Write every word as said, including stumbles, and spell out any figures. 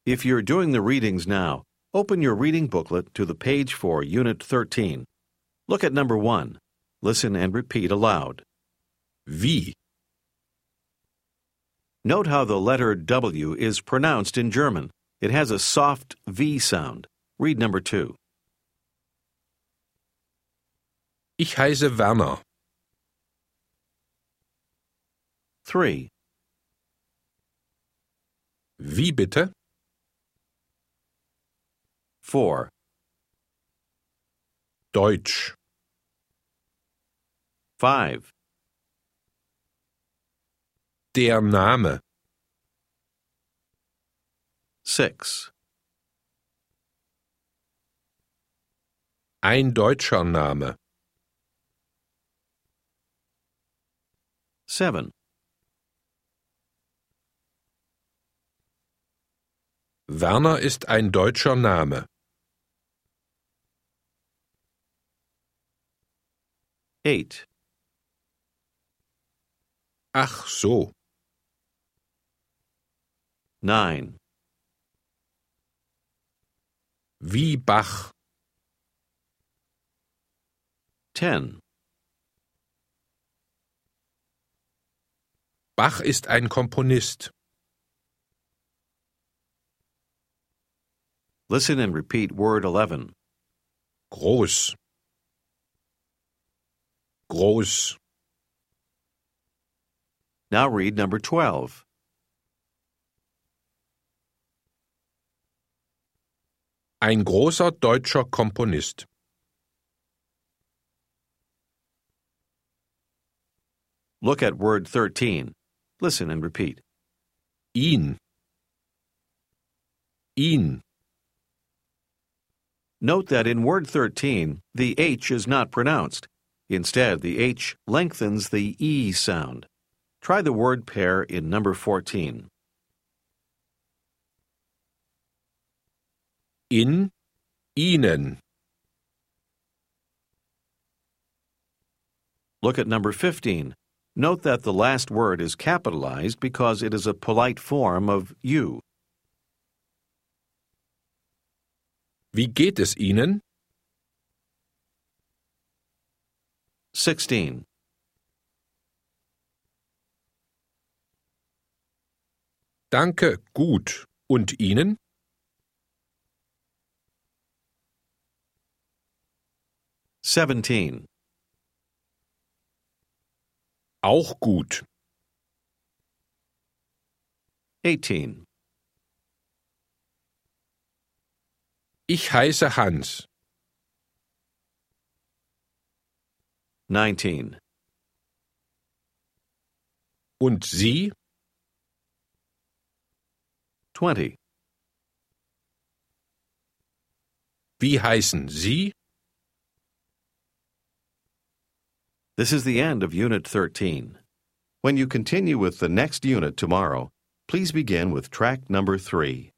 If you're doing the readings now, open your reading booklet to the page for Unit thirteen. Look at number one. Listen and repeat aloud. Wie? Note how the letter W is pronounced in German. It has a soft V sound. Read number two. Ich heiße Werner. Three. Wie bitte? Four. Deutsch. Five. Der Name. Six. Ein deutscher Name. Seven. Werner ist ein deutscher Name. Eight. Ach so. Nine. Wie Bach. Ten. Bach ist ein Komponist. Listen and repeat word eleven. Groß. Groß. Now read number twelve. Ein großer deutscher Komponist. Look at word thirteen. Listen and repeat. Ihn. Ihn. Note that in word thirteen, the H is not pronounced. Instead, the H lengthens the E sound. Try the word pair in number fourteen. In. Ihnen. Look at number fifteen. Note that the last word is capitalized because it is a polite form of you. Wie geht es Ihnen? Sixteen. Danke, gut. Und Ihnen? Seventeen. Auch gut. Eighteen. Ich heiße Hans. Nineteen. Und Sie? Twenty. Wie heißen Sie? This is the end of Unit thirteen. When you continue with the next unit tomorrow, please begin with track number three.